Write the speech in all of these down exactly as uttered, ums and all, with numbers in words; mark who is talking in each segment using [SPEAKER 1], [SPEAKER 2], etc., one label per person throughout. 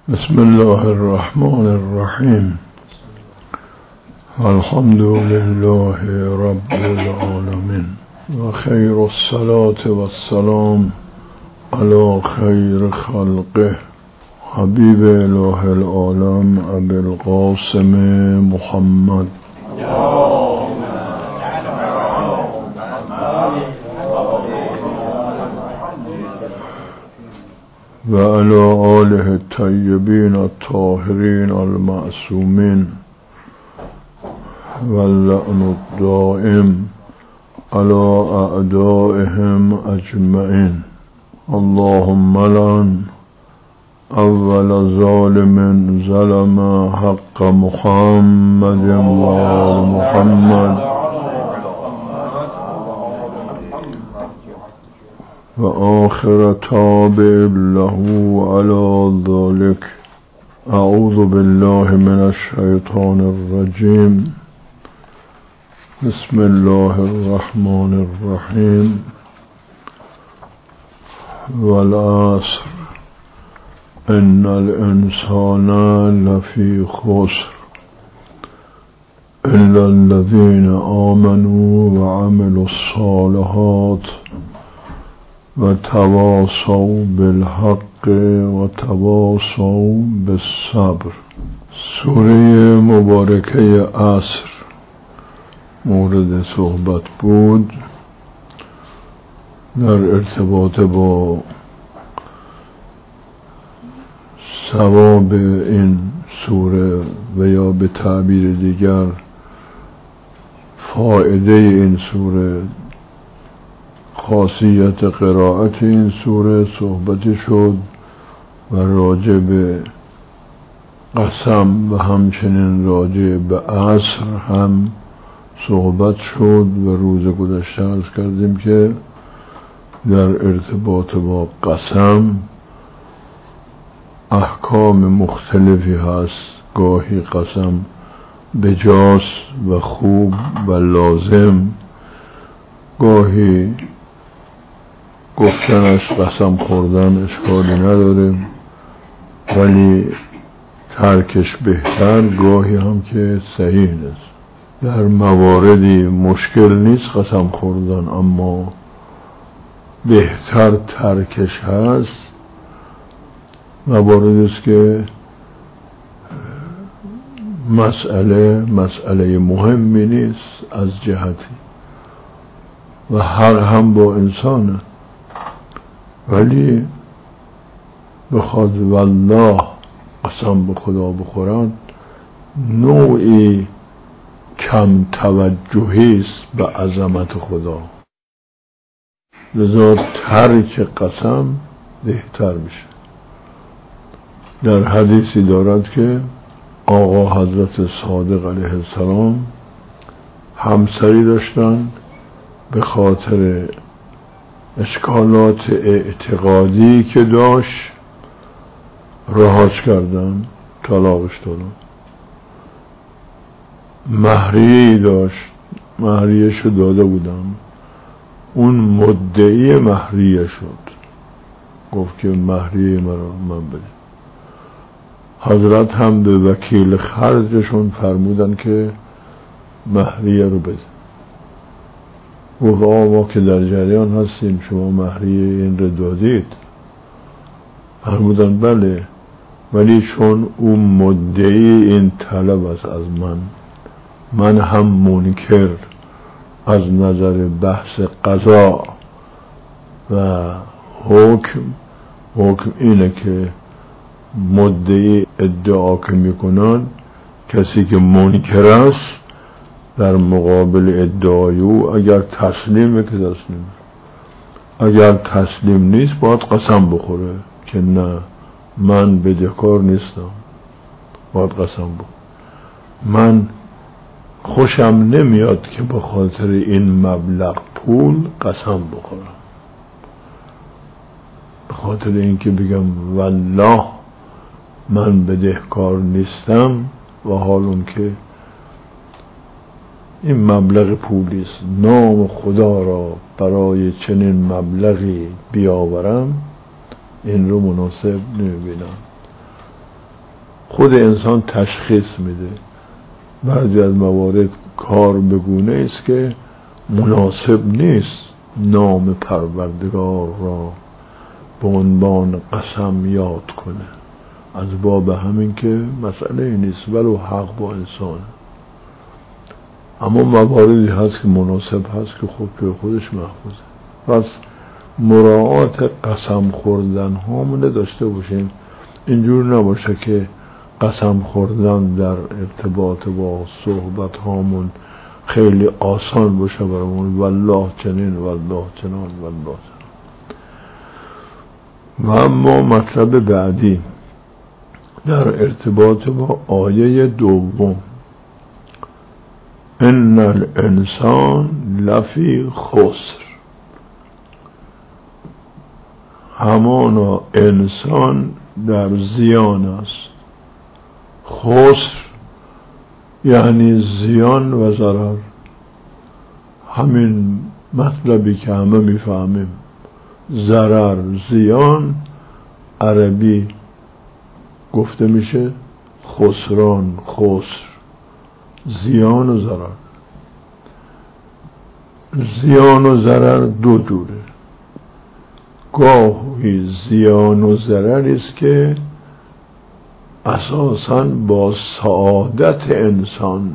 [SPEAKER 1] بسم الله الرحمن الرحیم. الحمد لله رب العالمین و خیر الصلاة و السلام علی خیر خلقه حبیب اله العالم ابی القاسم محمد و علی آله الطیبین الطاهرین المعصومین و اللعن الدائم علی اعدائهم اجمعین. اللهم لعن اول ظالم ظلم حق محمد و آل محمد و آخر تابع له على ذلك. اعوذ بالله من الشیطان الرجیم. بسم الله الرحمن الرحیم. والعصر ان الانسان لفی خسر الا الذين آمنوا وعملوا الصالحات و تواصوا بالحق و تواصوا بالصبر. سوره مبارکه عصر مورد صحبت بود در ارتباط با ثواب این سوره و یا به تعبیر دیگر فایده این سوره، خاصیت قرائت این سوره صحبتی شد و راجع به قسم و همچنین راجع به عصر هم صحبت شد و روز گذشته عرض کردیم که در ارتباط با قسم احکام مختلفی هست. گاهی قسم بجاست و خوب و لازم، گاهی گفتنش قسم خوردن اشکالی نداره ولی ترکش بهتر، گاهی هم که صحیح نیست. در مواردی مشکل نیست قسم خوردن اما بهتر ترکش هست. مواردی است که مسئله مسئله مهمی نیست از جهتی و حق هم با انسانه، ولی بخواد والله قسم به خدا بخورند نوعی کم توجهی است به عظمت خدا، لذا ترک قسم بهتر میشه. در حدیثی دارد که آقا حضرت صادق علیه السلام همسری داشتند، به خاطر اشکالات اعتقادی که داشت رهاش کردن، طلاقش دادن. مهریه‌ای داشت، مهریه‌شو داده بودن، اون مدعی مهریه شد، گفت که مهریه مرا من بده. حضرت هم به وکیل خرجشون فرمودن که مهریه رو بده. گفت آقا ما که در جریان هستیم، شما مهریه این رو دادید؟ فرمودن بله، ولی چون اون مدعی این طلب است از من، من هم منکر از نظر بحث قضا و حکم. حکم اینه که مدعی ادعا که میکنن، کسی که منکر است در مقابل ادعای او اگر تسلیمه که تسلیم، اگر تسلیم نیست باید قسم بخوره که نه من بدهکار نیستم، باید قسم بخوره. من خوشم نمیاد که به خاطر این مبلغ پول قسم بخورم، به خاطر اینکه بگم والله من بدهکار نیستم و حالون که این مبلغ پولی است، نام خدا را برای چنین مبلغی بیاورم، این رو مناسب نمیبینم. خود انسان تشخیص میده. بعضی از موارد کار بگونه است که مناسب نیست نام پروردگار را به عنوان قسم یاد کنه، از باب همین که مسئله نیست ولو حق با انسان. اما مواردی هست که مناسب هست که خب که خودش محفوظه. پس مراعات قسم خوردن هامونه داشته باشیم، اینجور نباشه که قسم خوردن در ارتباط با صحبت هامون خیلی آسان باشه برامون، والله چنین والله چنان والله چنان. و اما مطلب بعدی در ارتباط با آیه دوم، ان الانسان لفی خسر، همانا انسان در زیان است. خسر یعنی زیان و ضرر، همین مطلبی که همه میفهمیم. ضرر، زیان، عربی گفته میشه خسران، خسر، زیان و ضرر. زیان و ضرر دو جوره. گاهی زیان و ضرری است که اساساً با سعادت انسان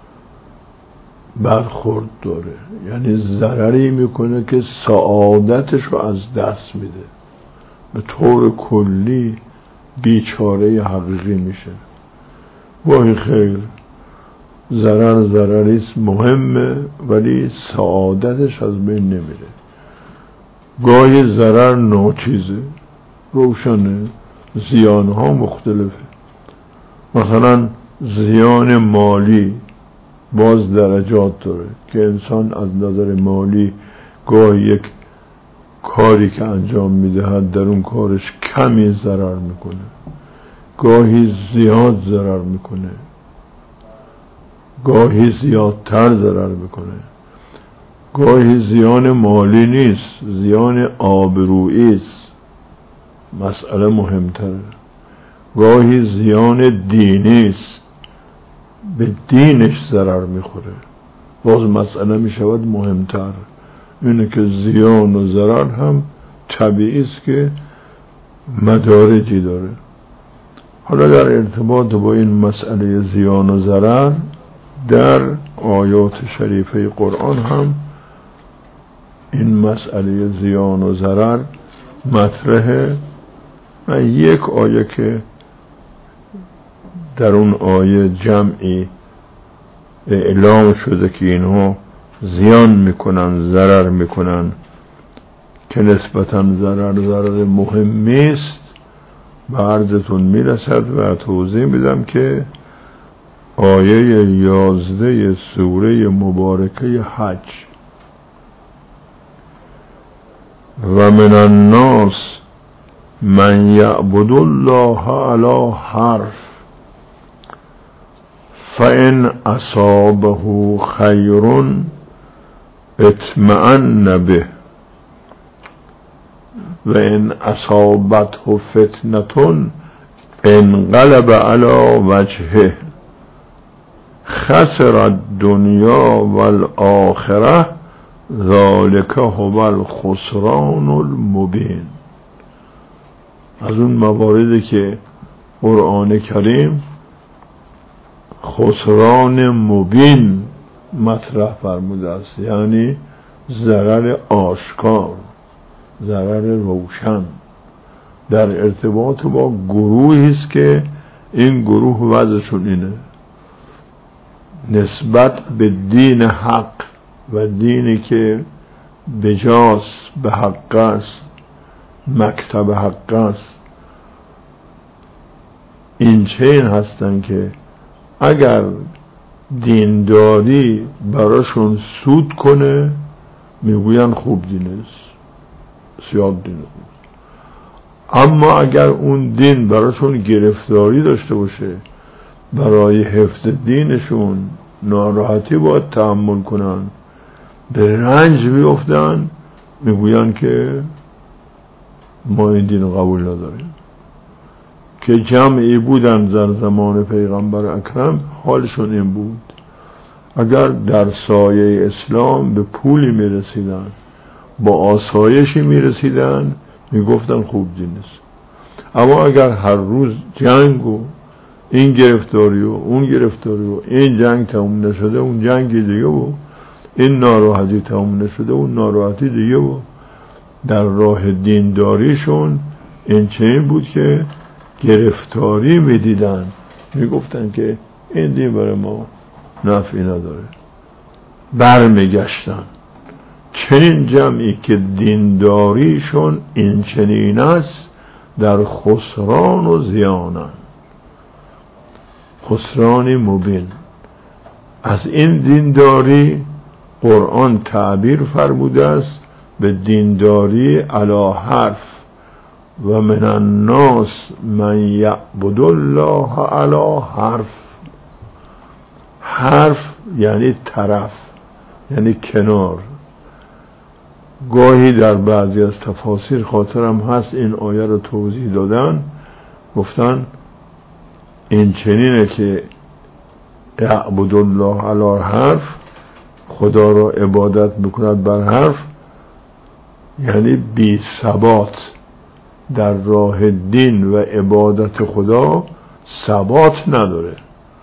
[SPEAKER 1] برخورد داره، یعنی ضرری میکنه که سعادتش رو از دست میده، به طور کلی بیچاره حقیقی میشه. وای خیر، ضرر ضرریست مهمه ولی سعادتش از بین نمیره. گاهی ضرر ناچیزه، روشنه، زیانها مختلفه. مثلا زیان مالی باز درجات داره که انسان از نظر مالی گاهی یک کاری که انجام میدهد در اون کارش کمی ضرر میکنه، گاهی زیاد ضرر میکنه، گاهی زیادتر ضرر میکنه. گاهی زیان مالی نیست، زیان آبرویی است، مسئله مهمتره. گاهی زیان دینی است، به دینش ضرر میخوره، باز مسئله میشود مهمتر. اینه که زیان و ضرر هم طبیعی است که مدارجی داره. حالا در ارتباط با این مسئله زیان و ضرر در آیات شریفه قرآن هم این مسئله زیان و ضرر مطرحه. و یک آیه که در اون آیه جمعی اعلام شده که اینها زیان میکنن، ضرر میکنن، که نسبتاً ضرر ضرر مهمی است، به عرضتون میرسد و توضیح میدم که آیه یازده سوره مبارکه حج، و من الناس من یعبد الله علی حرف فإن أصابه خیر اطمأن به و ان اصابته فتنة انقلب على وجهه خسر الدنیا والآخرة ذلك هو الخسران المبین. از اون مواردی که قرآن کریم خسران مبین مطرح فرموده است، یعنی ضرر آشکار، ضرر روشن، در ارتباط با گروهی است که این گروه وضعشون اینه، نسبت به دین حق و دینی که بجاست، به حق است، مکتب حق است، این چین هستن که اگر دینداری براشون سود کنه میگوین خوب دین است، بسیار دین است. اما اگر اون دین براشون گرفتاری داشته باشه، برای حفظ دینشون ناراحتی باید تحمل کنن، به رنج بیفتن، میگوین که ما این دین قبول نداریم. که جمعی بودن در زمان پیغمبر اکرم، حالشون این بود اگر در سایه اسلام به پولی می رسیدن، با آسایشی می رسیدن، می گفتن خوب دین است. اما اگر هر روز جنگ و این گرفتاری و اون گرفتاری و این جنگ تموم نشده اون جنگی دیگه و این ناراحتی تموم نشده اون ناراحتی دیگه و در راه دینداریشون این چنین بود که گرفتاری می دیدن، می گفتن که این دین برای ما نفعی نداره، برمی گشتن. چنین جمعی که دینداریشون این چنین است در خسران و زیانن، خسرانی مبین. از این دینداری قرآن تعبیر فرموده است به دینداری علی حرف و من الناس من یعبد الله علی حرف. حرف یعنی طرف، یعنی کنار. گاهی در بعضی از تفاسیر خاطرم هست این آیه رو توضیح دادن، گفتن این چنینه که یعبد الله علی حرف، خدا را عبادت میکند بر حرف، یعنی بی ثبات در راه دین و عبادت خدا ثبات نداره.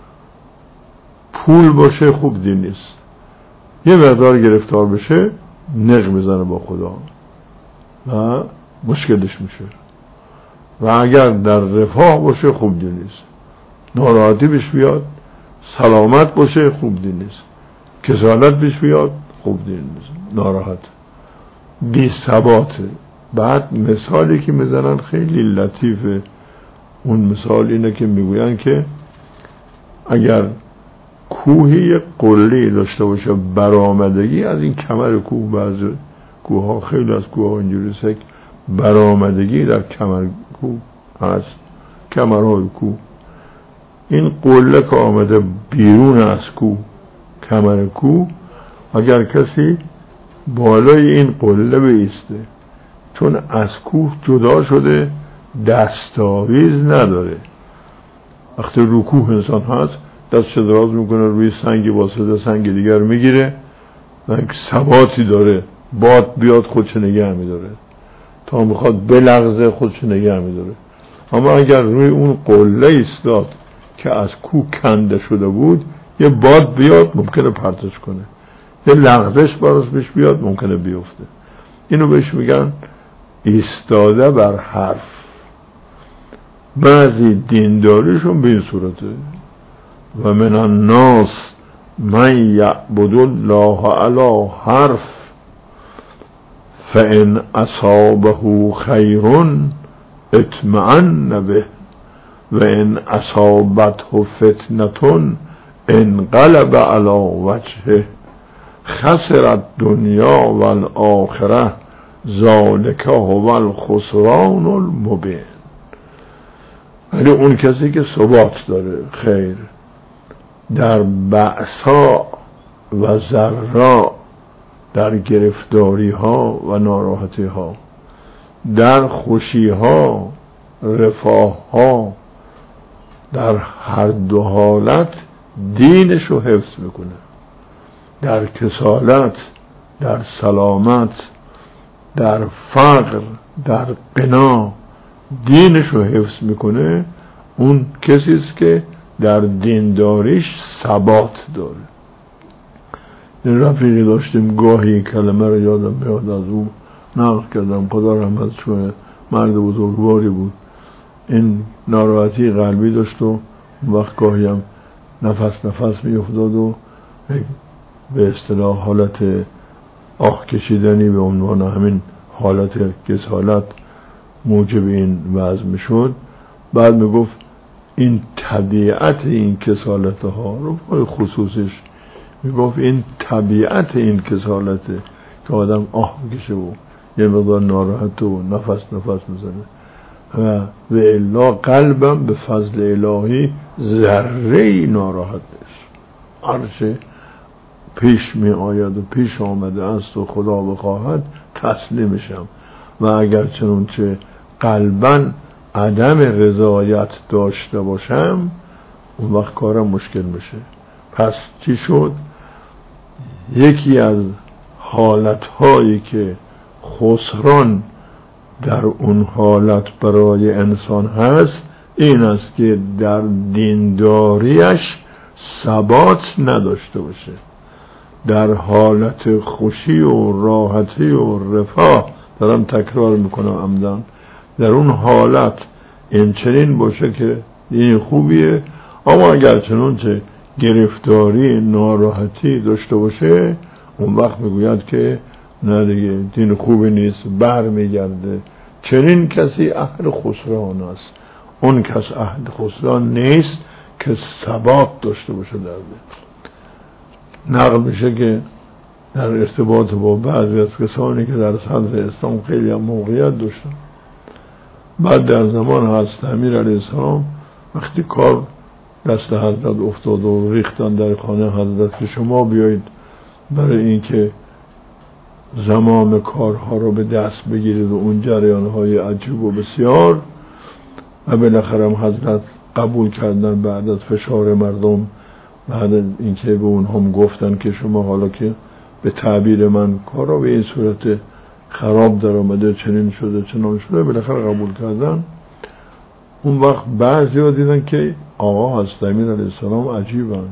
[SPEAKER 1] پول باشه خوب دین نیست، یه مقدار گرفتار بشه نق میزنه با خدا و مشکلش میشه. و اگر در رفاه باشه خوب دین نیست، ناراحتی بهش بیاد، سلامت باشه خوب دین نیست، کسالت بهش بیاد خوب دین نیست، ناراحت، بی ثباته. بعد مثالی که میزنن خیلی لطیفه. اون مثال اینه که میگوین که اگر کوهی قله‌ای داشته باشه برآمدگی از این کمر کوه، بعضی کوه ها خیلی از کوه ها اینجوری است برآمدگی در کمر کوه هست، کمرهای کوه، این قله که آمده بیرون از کوه، کمر کوه، اگر کسی بالای این قله بایسته چون از کوه جدا شده دستاویز نداره، وقتی رو کوه انسان هست دستش دراز میکنه روی سنگی واسطه سنگ دیگر میگیره و یک ثباتی داره، باد بیاد خودش نگه میداره، تا میخواد بلغزه خودش نگه میداره. اما اگر روی اون قله ایستاد که از کوه کنده شده بود، یه باد بیاد ممکنه پرتش کنه، یه لغزش براش بهش بیاد ممکنه بیفته. اینو بهش میگن ایستاده بر حرف. بعضی دینداریشون به این صورته. و من الناس من یعبد الله علی حرف فان اصابه خیر اطمئن به و ان اصابته فتنه انقلب علی وجهه خسر الدنیا والآخره ذالک هو الخسران المبین. یعنی اون کسی که ثبات داره، خیر، در بأسا و ضرا، در گرفتاری ها و ناراحتی ها، در خوشی ها، رفاه ها، در هر دو حالت دینش رو حفظ میکنه. در کسالت، در سلامت، در فقر، در غنا دینش رو حفظ میکنه. اون کسی است که در دینداریش ثبات داره. این رفیقی داشتیم گاهی کلمه رو یادم میاد از او نقل کردم، خدا رحمتش کنه، مرد بزرگواری بود. این ناراحتی قلبی داشت و وقت گاهی هم نفس نفس میافتاد و به اصطلاح حالت آه کشیدنی به عنوان همین حالت کسالت موجب این وضع میشد. بعد میگفت این طبیعت این کسالت ها رو خصوصش میگفت این طبیعت این کسالته که آدم آه میکشه و یه مقدار ناراحت و نفس نفس میزنه و به الا قلبم به فضل الهی ذره ناراحت نیست. هرچه پیش می آید و پیش آمده است و خدا بخواهد تسلیمشم. و اگر چنانچه قلباً عدم رضایت داشته باشم، اون وقت کارم مشکل میشه. پس چی شد؟ یکی از حالتهایی که خسران در اون حالت برای انسان هست این است که در دینداریش ثبات نداشته باشه، در حالت خوشی و راحتی و رفاه، دارم تکرار میکنم عمدن، در اون حالت این چنین باشه که دین خوبیه، اما اگر چنانچه گرفتاری ناراحتی داشته باشه اون وقت میگوید که نه دیگه دین خوبی نیست، بر میگرده. چنین کسی اهل خسران است. اون کس اهل خسران نیست که ثبات داشته باشه در دین. نقل میشه که در ارتباط با بعضی از کسانی که در صدر اسلام خیلی هم موقعیت داشتن، بعد در زمان حضرت امیر علیه السلام وقتی کار دست حضرت افتاد و ریختن در خانه حضرت که شما بیایید برای اینکه زمام کارها رو به دست بگیرید و اون جریانهای عجیب و بسیار، و بالاخره هم حضرت قبول کردن بعد از فشار مردم، بعد اینکه به اونهم گفتن که شما حالا که به تعبیر من کارا به این صورت خراب در آمده، چنین شده چنان شده، بالاخره قبول کردن. اون وقت بعضی ها دیدن که آقا حضرت امیر علیه السلام عجیبن،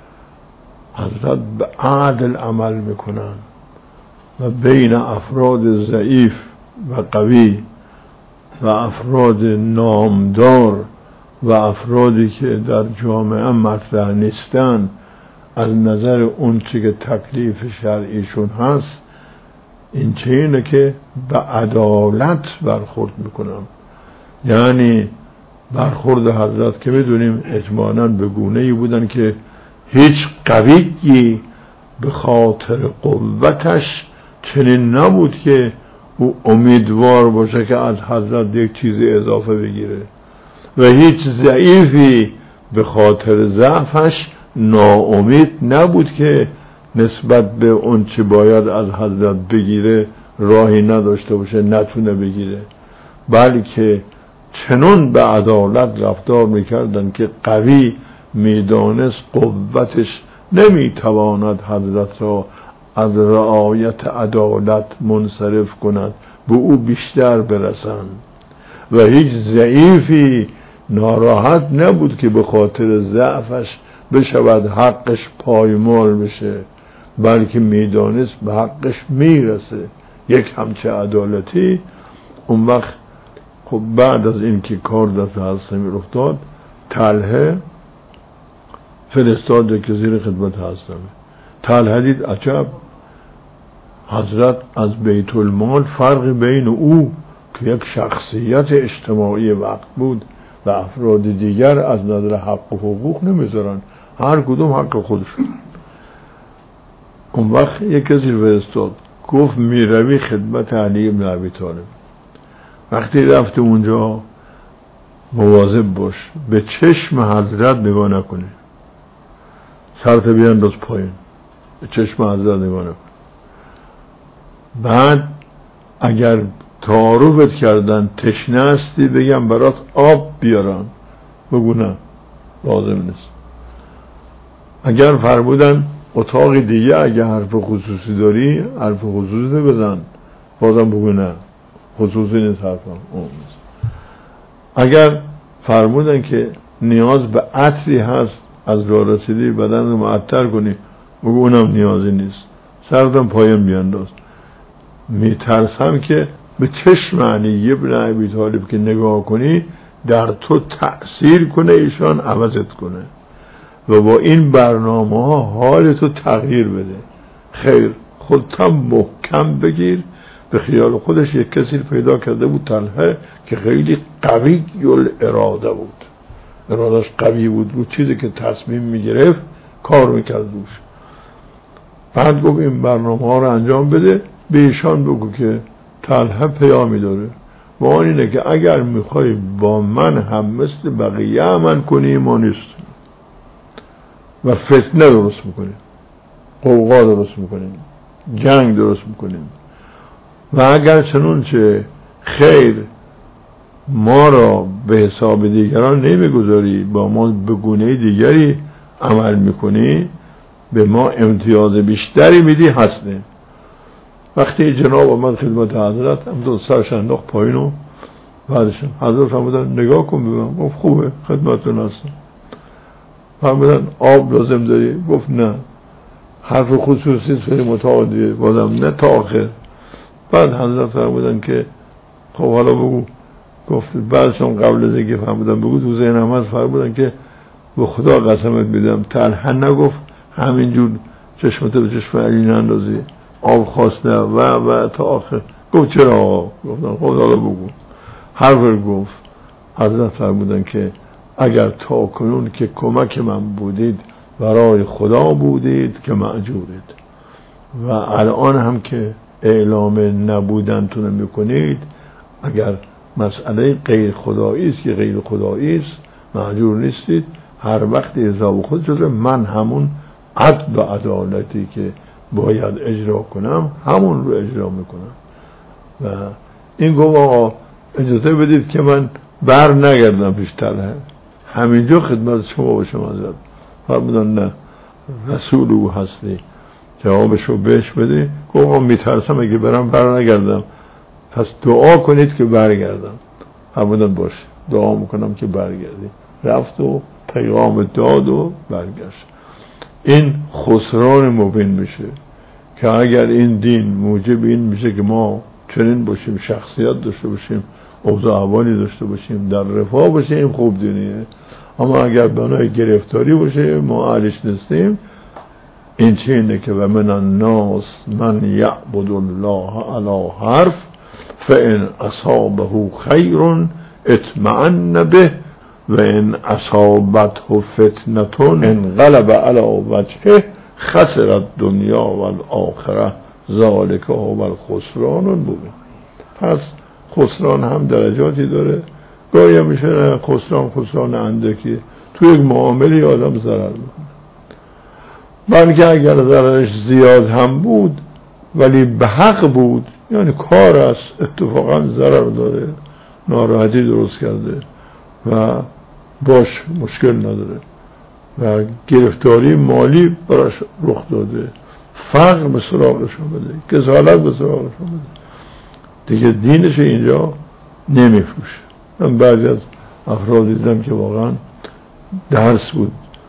[SPEAKER 1] حضرت به عدل عمل میکنن و بین افراد ضعیف و قوی و افراد نامدار و افرادی که در جامعه مطرح نیستن از نظر اون چی که تکلیف شرعیشون هست این چه اینه که به عدالت برخورد میکنم. یعنی برخورد حضرت که میدونیم اجمالاً به گونه‌ای بودن که هیچ قویی به خاطر قوتش چنین نبود که او امیدوار باشه که از حضرت یک چیزی اضافه بگیره و هیچ ضعیفی به خاطر ضعفش ناامید نبود که نسبت به اون چی باید از حضرت بگیره راهی نداشته باشه نتونه بگیره، بلکه چنون به عدالت رفتار میکردن که قوی میدانست قوتش نمیتواند حضرت را از رعایت عدالت منصرف کند، به او بیشتر برسند، و هیچ ضعیفی ناراحت نبود که به خاطر ضعفش بشود حقش پایمال بشه، بلکه میدانست به حقش میرسه. یک همچه عدالتی. اون وقت خب بعد از این که کار دست حضرت امیر افتاد، طلحه فرستاد که زیر خدمت حضرت امیر. طلحه دید عجب، حضرت از بیت المال فرق بین او که یک شخصیت اجتماعی وقت بود و افراد دیگر از نظر حق و حقوق نمیذارن، هر کدوم حق خودشون. اون وقت یک کسی فرستاد گفت میروی خدمت علی بن ابی طالب، وقتی رفت اونجا مواظب باش به چشم حضرت نگاه نکنی، سرت بیانداز پایین، به چشم حضرت نگاه نکن. بعد اگر تعارفت کردن تشنه هستی بگم برات آب بیارن، بگو نه لازم نیست. اگر فرمودن اتاق دیگه اگه حرف خصوصی داری حرف خصوصی بزن، بازم بگو نه خصوصی نیست حرفم اون نیست. اگر فرمودن که نیاز به عطری هست از راه رسیدی بدن رو معطر کنی، بگو اونم نیازی نیست، سردم پایم بیانداز. میترسم که به چشم علی ابن ابی طالب که نگاه کنی در تو تأثیر کنه، ایشان عوضت کنه و با این برنامه ها حال تو تغییر بده. خیر، خودت محکم بگیر. به خیال خودش یک کسی پیدا کرده بود طلحه که خیلی قوی الاراده بود، ارادش قوی بود، رو چیزی که تصمیم میگرفت کار میکرد روش. بعد گفت این برنامه ها رو انجام بده، به ایشان بگو که طلحه پیامی داره و آن اینه که اگر میخوای با من هم مثل بقیه عمل کنی ما نیست و فتنه درست میکنیم، قوقا درست میکنیم، جنگ درست میکنیم، و اگر چنانچه خیر ما را به حساب دیگران نمیگذاری، با ما به گونه دیگری عمل میکنی، به ما امتیاز بیشتری میدی هستیم. وقتی جناب آمد خدمت حضرت، هم دو سرش انداخت پایین و بعدش حضرت فرمودن نگاه کن ببین. گفت خوبه خدمتتون هستم. فرمودن آب لازم داری؟ گفت نه. حرف خصوصی سری متعادیه؟ بازم نه تا آخر. بعد حضرت فرمودن که خب حالا بگو. گفت بعدشون قبل از اینکه فرمودن بگو تو ذهنم هست، فرمودن که به خدا قسمت میدم تنها نگفت همینجور چشمت به چشم علی نندازی، آب خواسته و و تا آخر. گفت چرا آقا؟ گفتن خب حالا بگو. حرف گفت. حضرت فرمودن که اگر تا کنون که کمک من بودید برای خدا بودید که مأجورید، و الان هم که اعلام نبودنتون میکنید، اگر مسئله غیر خدایی است که غیر خدایی است مأجور نیستید. هر وقت حساب خود شده من همون عدل و عدالتی که باید اجرا کنم همون رو اجرا میکنم. و این گفت آقا اجازه بدید که من بر نگردم پیشتر، همینجا خدمت شما باشم. حضرت فرمودن نه، رسول او هستی، جوابشو بهش بده. گفت آقا میترسم اگه برم بر نگردم، پس دعا کنید که برگردم. فرمودن باشه دعا میکنم که برگردی. رفت و پیغام داد و برگشت. این خسران مبین میشه که اگر این دین موجب این میشه که ما چنین باشیم، شخصیت داشته باشیم، اوضاع احوالی داشته باشیم، در رفاه باشیم، خوب دینیه. اما اگر بنای گرفتاری باشه ما اهلش نیستیم. این چه اینه که و من الناس من یعبد الله علی حرف فان اصابه خیر اطمئن به و ان اصابته فتنه انقلب علی وجهه خسر الدنیا و الاخره ذالک هو الخسران المبین. پس خسران هم درجاتی داره. گاهی میشه خسران خسران اندکی، تو یک معامله آدم ضرر میکنه، بلکه اگر ضررش زیاد هم بود ولی به حق بود، یعنی کار است اتفاقا ضرر داره، ناراحتی درست کرده و باش مشکل نداره و گرفتاری مالی براش رخ داده، فقر به سراغش آمده، کسالت به سراغش آمده، دیگه دینش اینجا نمیفروشه. من بعضی از افراد دیدم که واقعا درس بود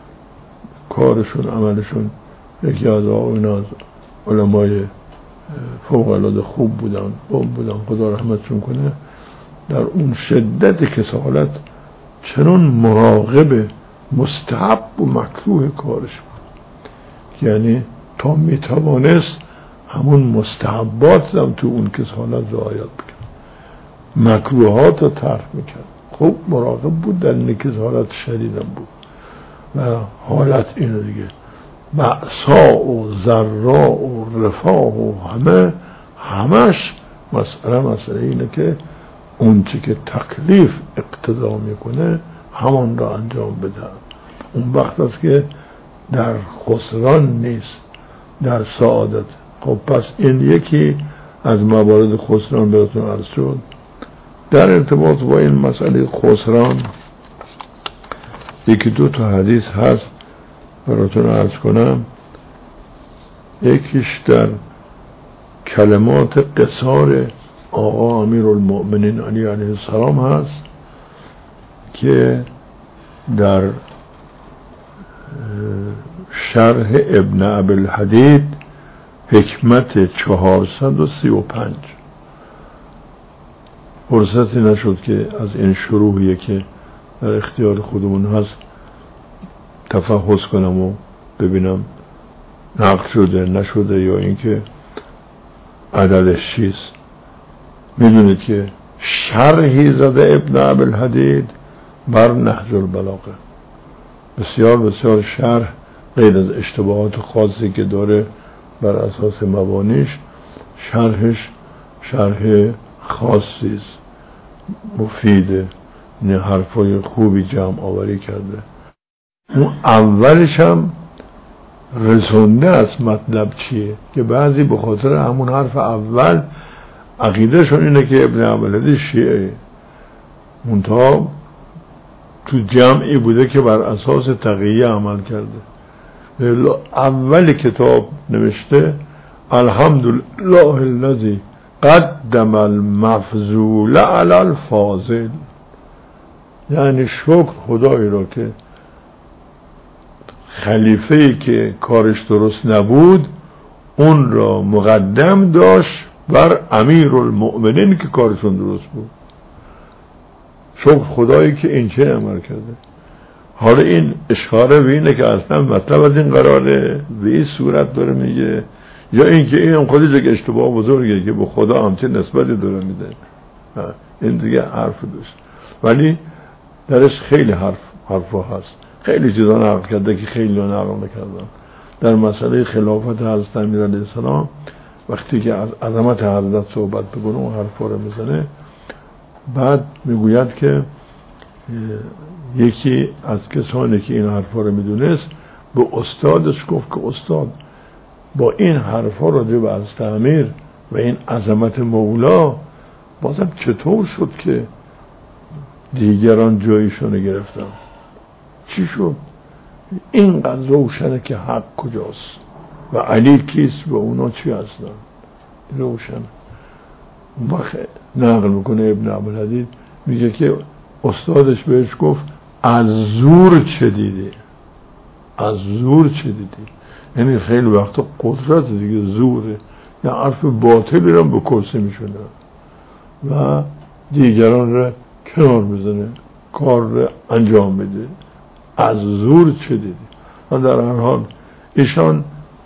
[SPEAKER 1] کارشون، عملشون. یکی از آقایون از علمای فوق العاده خوب بودن، خوب بودن، خدا رحمتشون کنه. در اون شدت کسالت چنان مراقب مستحب و مکروه کارش بود، یعنی تا میتوانست همون مستحبات هم تو اون کسالت رعایت بکن، مکروهات رو ترک میکرد. خوب مراقب بود، در این کسالت شدیدم بود. و حالت اینو دیگه بأسا و ضرا و رفاه و همه همش مسئله مسئله اینه که اون چی که تکلیف اقتضا میکنه همان را انجام بده. اون وقت است که در خسران نیست، در سعادت. خب پس این یکی از موارد خسران براتون عرض شد. در ارتباط با این مسئله خسران یکی دو تا حدیث هست براتون عرض کنم. یکیش در کلمات قصار آقا امیر المؤمنین علی علیه السلام هست که در شرح ابن ابوالحدید حکمت چهارصد و سی و پنج. فرصتی نشد که از این شروحیه که در اختیار خودمون هست تفحص کنم و ببینم نقل شده نشده یا اینکه عددش چیست. میدونید که شرحی زده ابن ابوالحدید بر نهج البلاغه، بسیار بسیار شرح، غیر از اشتباهات خاصی که داره بر اساس مبانیش، شرحش شرح خاصی است، مفیده، این حرفای خوبی جمع آوری کرده. اون اولش هم رسونده است مطلب چیه، که بعضی به خاطر همون حرف اول عقیدهشون اینه که ابن ابوالحدید شیعه، منتها تو جمعی بوده که بر اساس تقیه عمل کرده. اول کتاب نوشته الحمدلله الذی قدم المفضول علی الفاضل، یعنی شکر خدایی را که خلیفه‌ای که کارش درست نبود اون را مقدم داشت بر امیرالمؤمنین که کارشون درست بود. شکر خدایی که این چه عمل کرده. حالا این اشاره به اینه که اصلا مطلب از این قراره به این صورت داره میگه، یا اینکه این خودش یک اشتباه بزرگه که به خدا همچین نسبتی داره میده. این دیگه حرف داشت، ولی درش خیلی حرف حرفا هست، خیلی چیزا نقل کرده که خیلی نقل نکردن. در مسئله خلافت حضرت امیرعلیه السلام وقتی که از عظمت حضرت صحبت بکنه اون حرفا رو میزنه، بعد میگوید که یکی از کسانی که این حرفا رو میدونست به استادش گفت که استاد با این حرفا راجع به حضرت امیر و این عظمت مولا بازم چطور شد که دیگران جایشون گرفتن؟ چی شد؟ اینقدر روشنه که حق کجاست و علی کیست و اونا چی هستن. روشنه. اون وقت نقل میکنه ابن عبدالحدید میگه که استادش بهش گفت از زور چه دیدی؟ از زور چه دیدی؟ یعنی خیلی وقتا قدرت دیگه زوره، یا حرف باطلی رو به کرسی میشونه و دیگران رو کنار میزنه، کار رو انجام میده. از زور چه دیدی؟ و در هر حال ایشان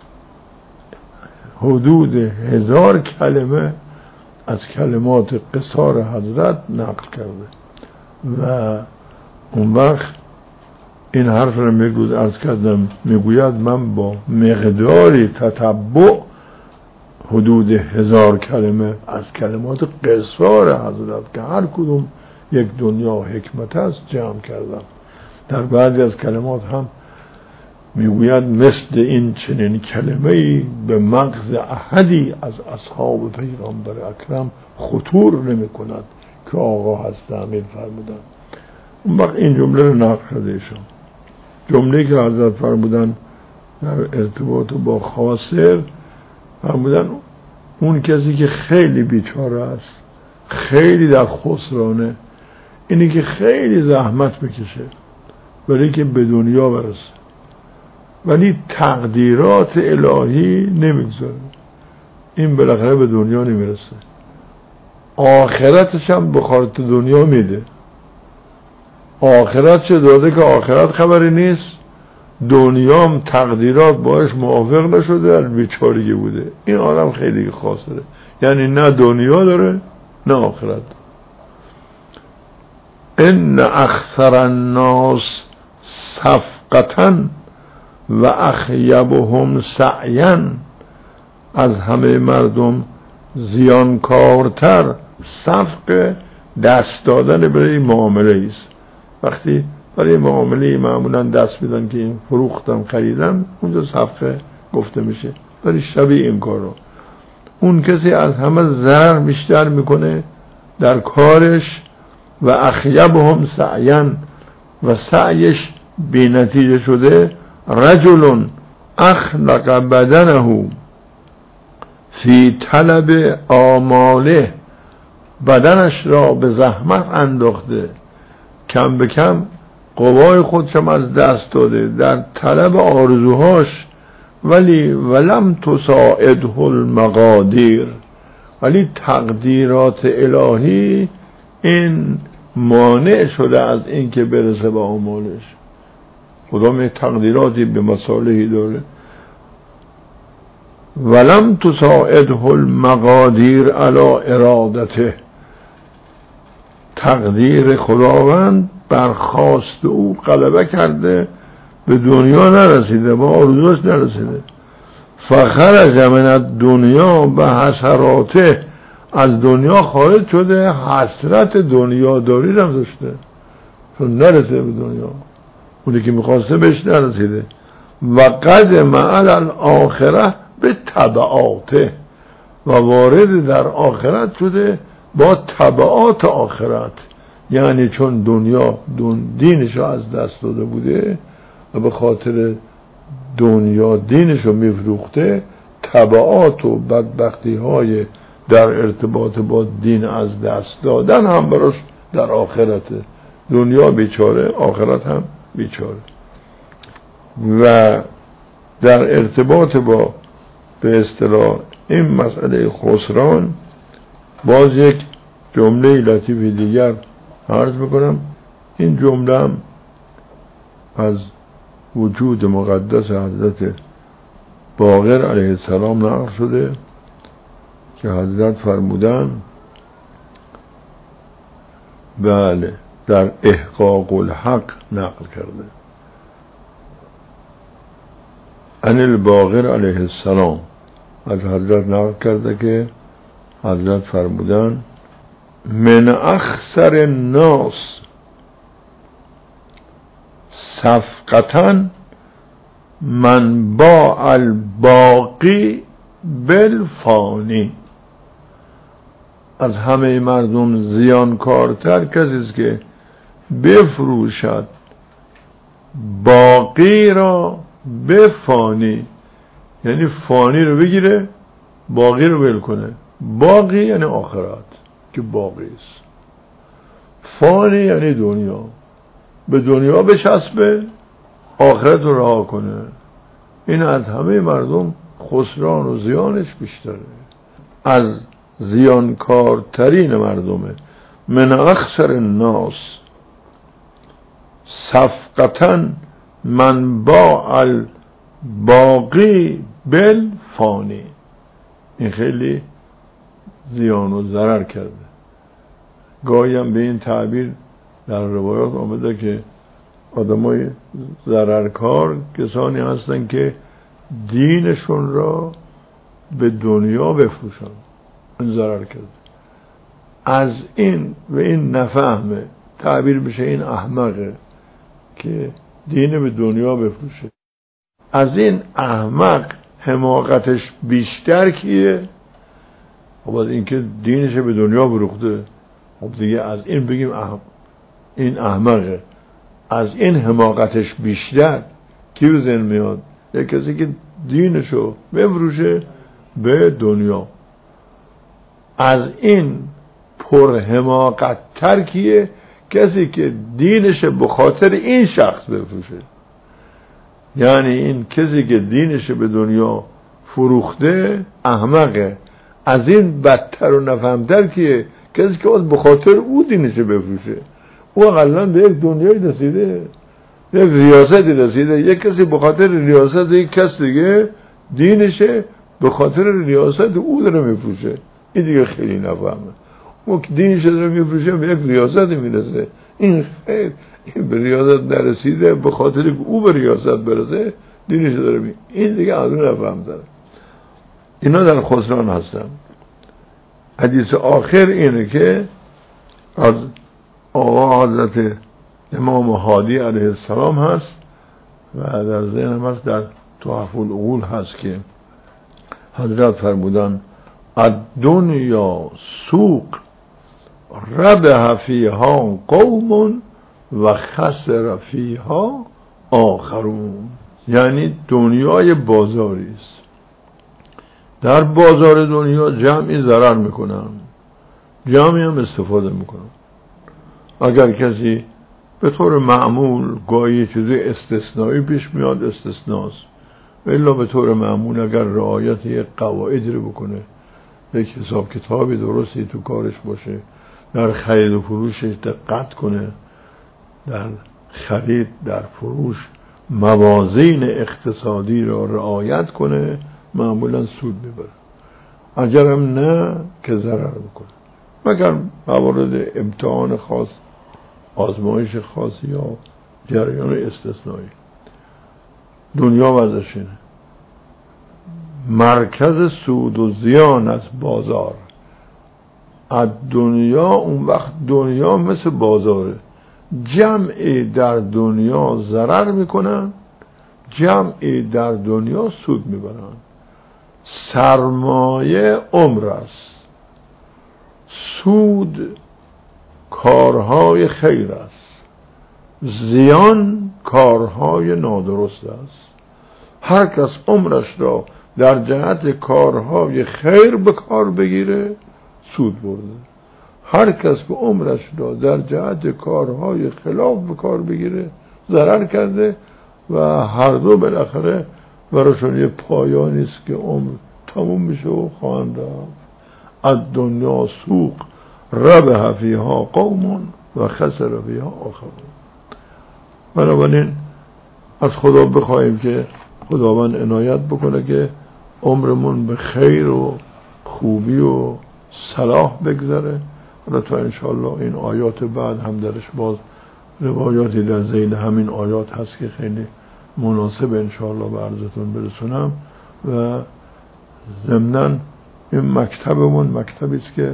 [SPEAKER 1] حدود هزار کلمه از کلمات قصار حضرت نقل کرده و اون وقت این حرف رو میگوید از کردم میگوید من با مقداری تتبع حدود هزار کلمه از کلمات قصار حضرت که هر کدوم یک دنیا حکمت است جمع کردم. در بعضی از کلمات هم میگوید مثل این چنین کلمه‌ای به مغز احدی از اصحاب پیغمبر اکرم خطور نمی کند که آقا هست امیر فرمودن. اون وقت این جمله رو نقل کرده ایشان، جمله که حضرت فرمودن در ارتباط با خاسر فرمودن اون کسی که خیلی بیچاره است، خیلی در خسرانه، اینی که خیلی زحمت بکشه برای که به دنیا برسه ولی تقدیرات الهی نمیگذاره، این بالاخره به دنیا نمیرسه، آخرتش هم به خاطر دنیا میده. آخرت چه داده که آخرت خبری نیست، دنیا هم تقدیرات باش موافق نشده، از بیچارگی بوده. این آدم خیلی خاسره، یعنی نه دنیا داره نه آخرت. ان اخسر الناس صفقة و اخیبهم سعیا، از همه مردم زیانکارتر صفقه دست دادن برای معامله است. وقتی برای معامله معمولا دست میدن که این فروختم خریدم، اونجا صفقه گفته میشه، ولی شبیه این کار رو اون کسی از همه ضرر بیشتر میکنه در کارش و اخیبهم سعیا و سعیش بی نتیجه شده، رجل اخلق بدنه فی طلب آماله، بدنش را به زحمت انداخته، کم به کم قوای خودشم از دست داده در طلب آرزوهاش، ولی ولم تساعده المقادیر، ولی تقدیرات الهی این مانع شده از این که برسه به آمالش. خدا می تقدیراتی به مصالحی داره. ولم تساعده المقادیر علی ارادته، تقدیر خداوند برخواست او غلبه کرده، به دنیا نرسیده، به آرزوش نرسیده. فخرج من الدنیا به حسراته، از دنیا خارج شده، حسرت دنیا داری هم داشته، چون نرسیده به دنیا، اونی که میخواسته بهش نرسیده. و قدم علی الاخره به تبعاته، و وارد در آخرت شده با تبعات آخرت، یعنی چون دنیا دون دینش رو از دست داده بوده و به خاطر دنیا دینش رو میفروخته، تبعات و بدبختی های در ارتباط با دین از دست دادن هم براش در آخرته. دنیا بیچاره، آخرت هم بیچاره. و در ارتباط با به اصطلاح این مسئله خسران باز یک جمله لطیف دیگر عرض میکنم. این جمله هم از وجود مقدس حضرت باقر علیه السلام نقل شده که حضرت فرمودن، بله، در احقاق الحق نقل کرده، عن الباقر علیه السلام از حضرت نقل کرده که حضرت فرمودن من اخسر الناس صفقة من باع الباقی بالفانی. از همه مردم زیانکارتر کسی است که بفروشد باقی را به فانی، یعنی فانی رو بگیره باقی رو ول کنه. باقی یعنی آخرت که باقی است، فانی یعنی دنیا، به دنیا بچسبه آخرت رو رها کنه. این از همه مردم خسران و زیانش بیشتره، از زیانکارترین مردمه. من اخسر الناس صفقة من باع الباقی بالفانی. این خیلی زیان و ضرر کرده. گاهی هم به این تعبیر در روایات آمده که آدمای ضررکار کسانی هستن که دینشون را به دنیا بفروشن. این ضرر کرده. از این و این نفهمه تعبیر بشه این احمقه که دین به دنیا بفروشه. از این احمق حماقتش بیشتر کیه؟ خب از این که دینش به دنیا بروخته. خب دیگه از این بگیم احم... این احمقه. از این حماقتش بیشتر کی به ذهن میاد؟ یک کسی که دینشو بفروشه به دنیا. از این پر حماقت تر کیه؟ کسی که دینش به خاطر این شخص بفروشه. یعنی این کسی که دینش به دنیا فروخته احمقه. از این بدتر و نفهمتر کیه؟ کسی که به خاطر او دینش بفروشه. او اقلا به یک دنیای رسیده، یک ریاستی رسیده. یک کسی به خاطر ریاست یک کس دیگه دینش به خاطر ریاست او داره میفروشه. این دیگه خیلی نفهمه. او که دینش داره میفروشه به یک ریاستی میرسه. این خیلی این به ریاست نرسیده، به خاطر که او به ریاست برسه دینش داره می. این دیگه از اون نفهم داره. اینا در خسران هستن. حدیث آخر اینه که از آقا حضرت امام هادی علیه السلام هست و در ذهنم هست، در تحف العقول هست که حضرت فرمودن الدنیا سوق ربح فیها قوم و خسر فیها آخرون. یعنی دنیای بازاری است. در بازار دنیا جمعی ضرر میکنن، جمعی هم استفاده میکنن. اگر کسی به طور معمول گاهی چیزی استثنایی پیش میاد استثناست، الا به طور معمول اگر رعایت یک قواعدی رو بکنه، یک حساب کتابی درستی تو کارش باشه، در خرید و فروشش دقت کنه، در خرید در فروش موازین اقتصادی را رعایت کنه، معمولا سود میبره. اگرم نه که ضرر بکنه، مگر موارد امتحان خاص، آزمایش خاصی یا جریان استثنایی. دنیا وضعش اینه. مرکز سود و زیان از بازار از دنیا. اون وقت دنیا مثل بازاره، جمعی در دنیا ضرر میکنن، جمعی در دنیا سود میبرن. سرمایه عمر است، سود کارهای خیر است، زیان کارهای نادرست است. هر کس عمرش را در جهت کارهای خیر به کار بگیره سود برده، هر کس که عمرش را در جهت کارهای خلاف به کار بگیره ضرر کرده و هر دو بالاخره براشون یه پایانی است که عمر تموم میشه و خواهند رفت. الدنیا سوق ربح فیها قوم و خسر فیها آخرون. بنابراین از خدا بخواهیم که خداوند عنایت بکنه که عمرمون به خیر و خوبی و صلاح بگذره. حالا تا انشاءالله این آیات بعد هم درش باز روایاتی در ذیل همین آیات هست که خیلی مناسب انشاءالله به عرضتون برسونم. و ضمناً این مکتبمون مکتبی است که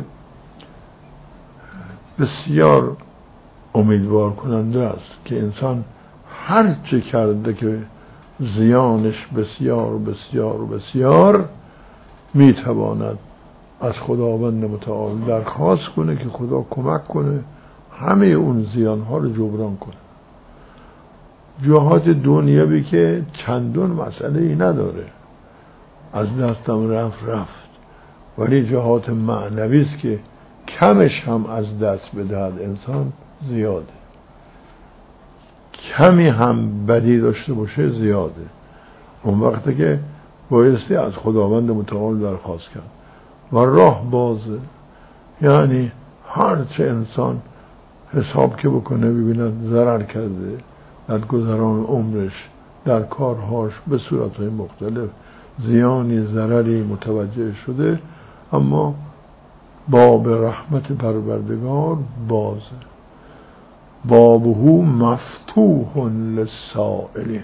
[SPEAKER 1] بسیار امیدوار کننده است که انسان هر چه کرده که زیانش بسیار بسیار بسیار میتواند از خداوند متعال درخواست کنه که خدا کمک کنه همه اون زیانها رو جبران کنه. جهات دنیوی که چندون مسئله ای نداره، از دستم رفت رفت، ولی جهات معنوی است که کمش هم از دست بدهد انسان زیاده، کمی هم بدی داشته باشه زیاده. اون وقتی که بایستی از خداوند متعال درخواست کرد و راه بازه. یعنی هر چه انسان حساب که بکنه ببیند ضرر کرده در گذران عمرش در کارهاش به صورتهای مختلف زیانی ضرری متوجه شده، اما باب رحمت پروردگار بازه، بابه مفتوح للسائلین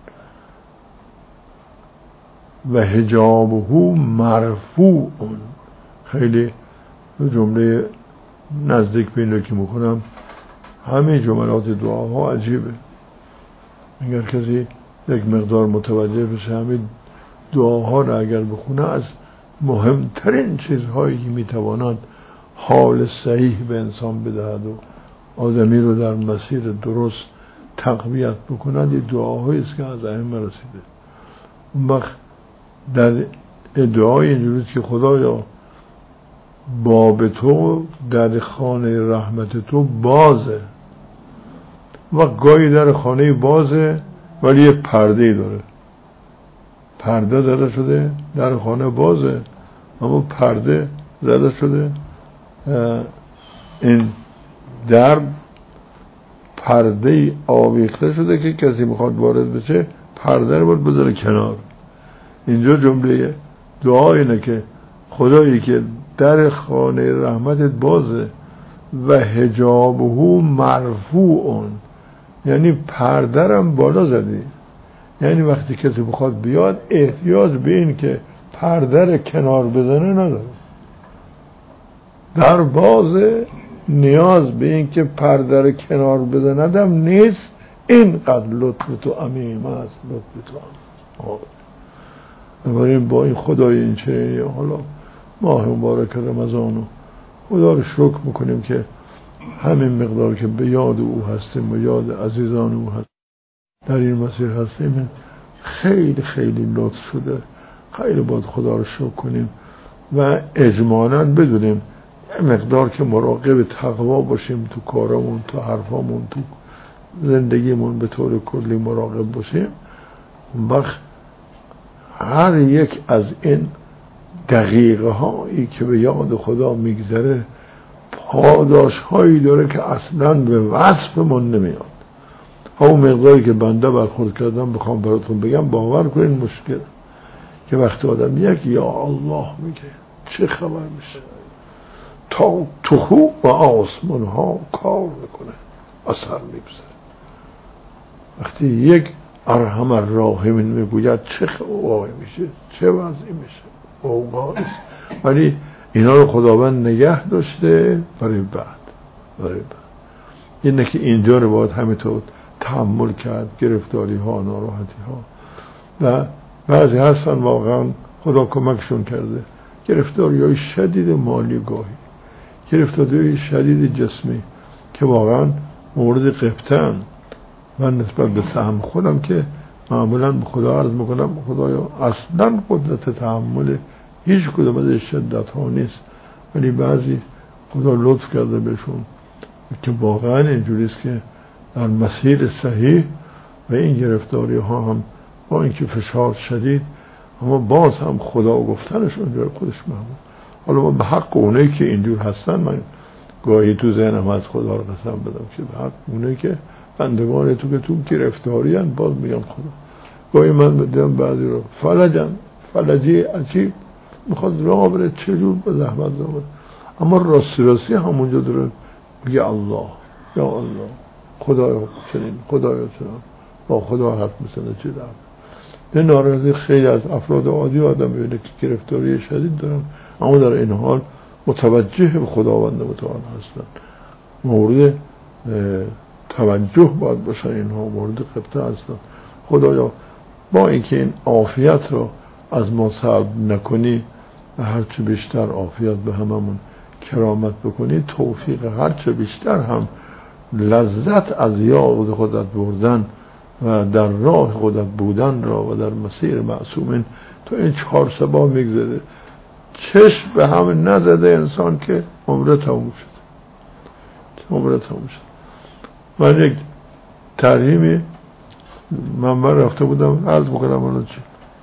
[SPEAKER 1] و حجابه مرفوع. خیلی جمله نزدیک به اینو که میخونم همه جملات دعاها عجیبه. اگر کسی یک مقدار متوجه بشه همه دعاها را اگر بخونه از مهمترین چیزهایی که میتواند حال صحیح به انسان بدهد و آدمی رو در مسیر درست تقویت بکند یه دعاهایی است که از ائمه رسیده. اون وقت در دعای اینجوری که خدایا باب تو در خانه رحمت تو بازه، و گاهی در خانه بازه ولی یه پرده داره، پرده زده شده، در خانه بازه اما پرده زده شده، این در پرده آویخته شده که کسی میخواد وارد بشه پرده رو باید بذاره کنار. اینجا جمله دعا اینه که خدایی که در خانه رحمتت بازه و حجابه مرفوعون، یعنی پردرم بالا زدی، یعنی وقتی کسی بخواد بیاد احتیاج به این که پردر کنار بزنه نداره، در بازه نیاز به این که پردر کنار بزندم نیست. اینقدر لطف تو عمیم است، لطف تو عمیم. با این خدای این چنینی حالا ماه مبارک رمضان و خدا رو شکر میکنیم که همین مقدار که به یاد او هستیم و یاد عزیزان او هستیم در این مسیر هستیم خیلی خیلی لطف شده. خیلی باید خدا رو شکر کنیم و اجمالاً بدونیم مقدار که مراقب تقوا باشیم تو کارمون، تو حرفامون، تو زندگیمون به طور کلی مراقب باشیم، اون وقت هر یک از این دقیقه هایی که به یاد خدا میگذره پاداش هایی داره که اصلا به وصفمون نمیاد. همون مقداری که بنده برخورد کردم بخوام براتون بگم باور کنین مشکل که وقتی آدم یک یا الله میگه چه خبر میشه تا تو خوب و آسمان ها کار میکنه اثر میگذاره. وقتی یک ارحم الراحمین میگوید چه خواهی میشه، چه وضعی میشه، اوقات است. ولی اینا رو خداوند نگه داشته برای بعد، برای بعد اینه که اینجا رو باید همینطور تحمل کرد، گرفتاری ها، ناراحتی ها. و بعضی هستن واقعا خدا کمکشون کرده گرفتاری های شدید مالی، گاهی گرفتاری های شدید جسمی، که واقعا مورد قبطه‌ام. من نسبت به سهم خودم که معمولا به خدا عرض میکنم خدایا اصلا قدرت تحمل هیچ کدوم از شدت ها نیست، ولی بعضی خدا لطف کرده بهشون که واقعا اینجوریست که در مسیر صحیح و این گرفتاری ها هم با اینکه فشار شدید اما باز هم خدا گفتنشون جای خودش محمود. حالا من به حق اونایی که اینجور هستن من گاهی تو ذهنم از خدا رو قسم بدم که به حق اونایی که بندگان تو که تو گرفتاری هن باز میگم خدا. گاهی من بدم بعضی رو فلجن فلجی عجیب میخواد راه بره چجور به زحمت زمان، اما راستی راستی همونجا داره میگه الله یا الله خدایا چنین خدایا چنین با خدا حرف میزنه چی دارم. نه ناراضی خیلی از افراد عادی آدم ببینه که گرفتاری شدید دارن اما در این حال متوجه به خداوند متعال هستن. مورد توجه باید باشن اینها، مورد قبطه هستن. خدایا با اینکه این عافیت رو از ما سلب نکنی و هرچه بیشتر عافیت به هممون کرامت بکنی، توفیق هرچه بیشتر هم لذت از یاد خودت بردن و در راه خودت بودن را و در مسیر معصومین تو این چهار سبا میگذره. چشم به هم نزده انسان که عمره تموم شد، عمره تموم شد. من یک ترهیمی منبر رفته بودم عرض بکنم حالا چی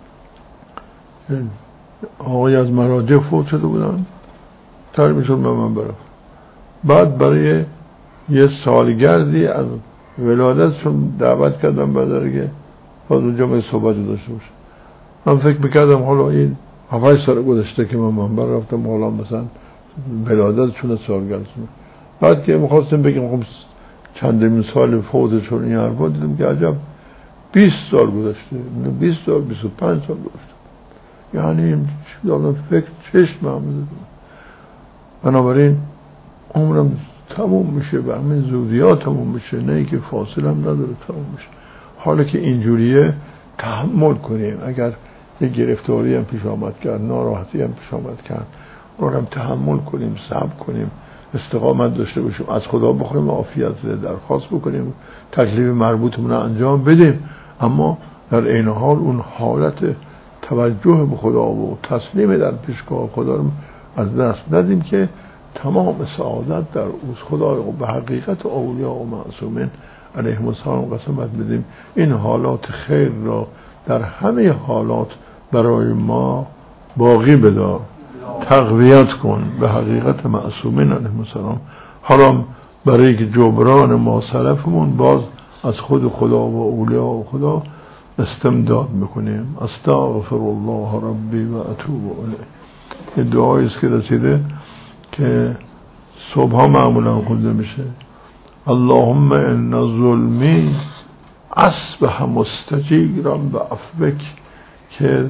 [SPEAKER 1] آقای از مراجع فوت شده بودن، ترهیمی شد من منبر رفت. بعد برای یه سالگردی از ولادتشون دعوت کردم برای که باز اونجا من صحبت داشته باشه. من فکر میکردم حالا این هفت سال گذشته که من منبر رفتم حالا مثلا ولادتشون سالگردشون، بعد که میخواستم بگم خب چندمین سال فوتشون این حرفا دیدم که عجب بیست سال گذشته، بیست سال بیست و پنج سال گذشته، یعنی یادم فکر چشم هم میزدم. بنابراین عمرم تموم میشه و همین زودی ها تموم میشه، نه ای که فاصله هم نداره تموم میشه. حالا که اینجوریه تحمل کنیم، اگر یه گرفتاری هم پیش آمد کرد، ناراحتی هم پیش آمد کرد، اون هم تحمل کنیم، صبر کنیم، استقامت داشته باشیم، از خدا بخوایم عافیت درخواست بکنیم، تکلیف مربوطمون رو انجام بدیم، اما در عین حال اون حالت توجه به خدا و تسلیم در پیشگاه خدا رو از دست ندیم که تمام سعادت در اوست. خدا رو به حقیقت اولیاء و معصومین علیهم السلام قسمت بدیم. این حالات خیر را در همه حالات برای ما باقی بدار، تقویت کن به حقیقت معصومین علیهم السلام. حالا برای که جبران ما سلفمون باز از خود خدا و اولیاء و خدا استمداد میکنیم. استغفر الله ربی و اتوب الیه. این دعایی است که رسیده که صبح ها معمولا خونده میشه. اللهم ان ظلمی اصبح مستجیرا بعفوک، که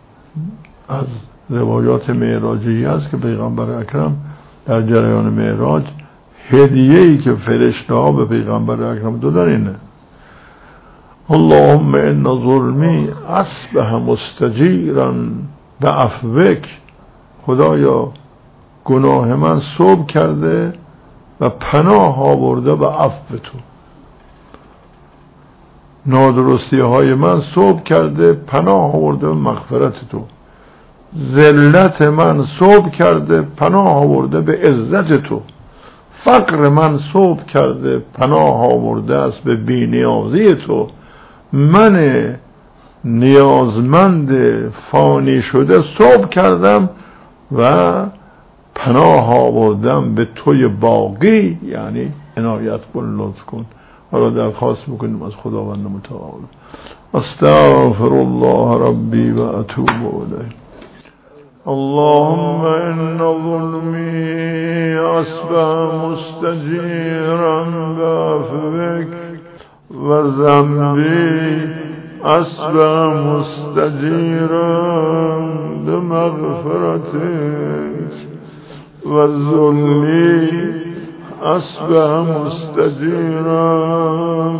[SPEAKER 1] از روایات معراجی است که پیغمبر اکرم در جریان معراج هدیه‌ای که فرشته ها به پیغمبر اکرم دادن اینه: اللهم ان ظلمی اصبح مستجیرا بعفوک، خدایا گناه من صبح کرده و پناه آورده به عفو تو، نادرستی های من صبح کرده پناه آورده به مغفرت تو، ذلت من صبح کرده پناه آورده به عزت تو، فقر من صبح کرده پناه آورده است به بی‌نیازی تو، من نیازمند فانی شده صبح کردم و پناه آوردم به توی باقی، یعنی عنایت کن، لطف کن. حالا درخواست میکنیم از خداوند متعال. استغفر الله ربی و اتوب الیه. اللهم ان ظلمی اصبح مستجیرا بعفوک و ذنبی اصبح مستجیرا بمغفرتک و ذلی اصبح مستجیرا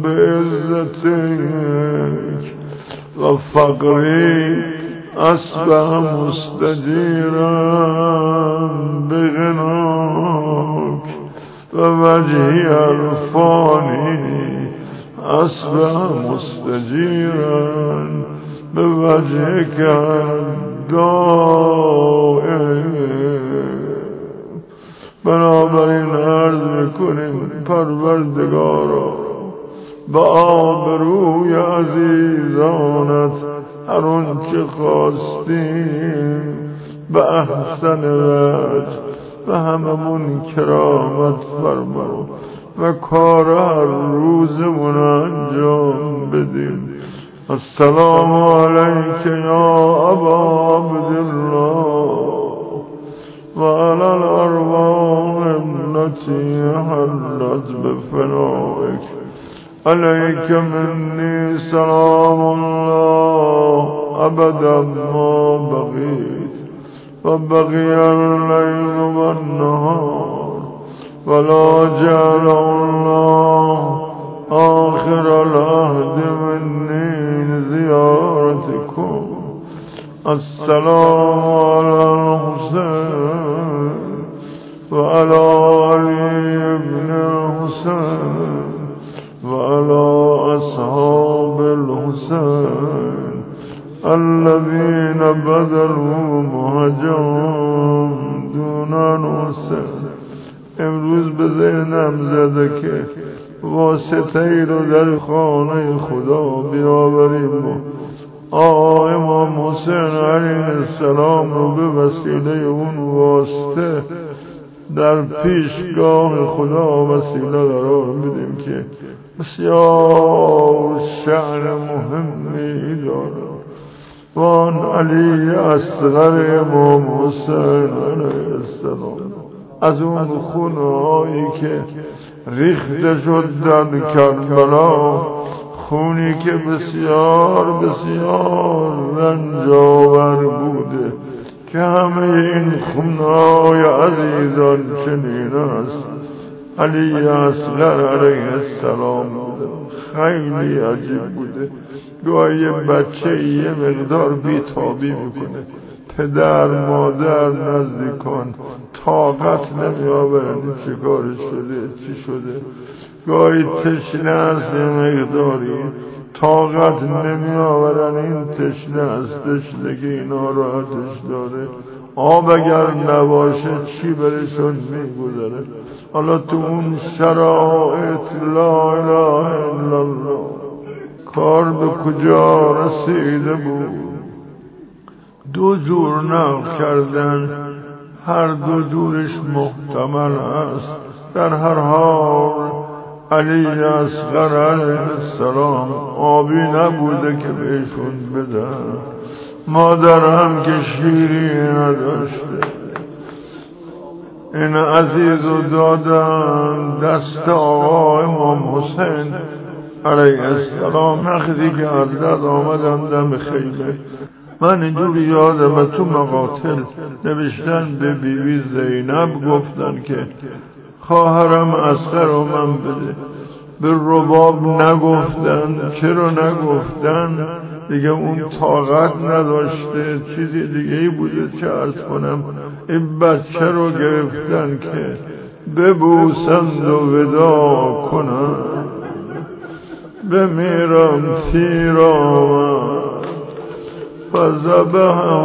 [SPEAKER 1] بعزتک و فقری اصبح مستجیرا بغناک و وجهی الفانی اصبح مستجیرا به وجه که دائم. بنابراین عرض میکنیم پروردگارا با آبروی عزیزانت هر آنچه خواستیم به احسن وجه و هممون کرامت فرما و کار هر روزمون انجام بدیم. السلام علیک یا ابا عبدالله و علی الارواح التي حلت بفنائك. علیک منی سلام الله ابدا ما بقیت و بقی اللیل و النهار ولا جعل الله آخر العهد منی زیارتکم. السلام علی الحسین و علی علی ابن الحسین و علی اصحاب الحسین الذين بذلوا مهجهم دون الحسین. امروز به ذهنم زده که واسطه ای رو در خانه خدا بیاوریم. آقا امام حسین علیه السلام رو به وسیله اون واسطه در پیشگاه خدا وسیله قرار بدیم که بسیار شأن مهمی داره. وان علی اصغر امام حسین علیه السلام از اون خونهایی که ریخته شد در کربلا، خونی که بسیار بسیار رنجاور بوده که همه این خونهای عزیزان چنین است. علی اصغر علیه السلام بوده. خیلی عجیب بوده. گاهی بچه یه مقدار بیتابی میکنه، پدر مادر نزدیکان طاقت نمی آورن چه کار شده چی شده. گاهی تشنه است یه مقداری طاقت نمی آورن این تشنه است، تشنگی اینا رو آتش داره. آب اگر نباشه چی برشون میگذره. حالا تو اون شرایط لا اله الا الله کار به کجا رسیده بود. دو جور نقل کردن، هر دو جورش محتمل است. در هر حال علی اصغر علیه السلام آبی نبوده که بهشون بدن، مادر هم که شیری نداشته. این عزیز رو دادن دست آقا امام حسین علیه السلام. وقتی که حضرت آمدن دم خیمه، من اینجوری یادم تو مقاتل نوشتن به بیوی زینب گفتن که خواهرم اصغر رو من بده. به رباب نگفتن. چرا نگفتن؟ دیگه اون طاقت نداشته، چیزی دیگه ای بوده. چه عرض کنم، این بچه رو گرفتن که ببوسند و ودا کنند. بمیرم تیر آمد فذبحه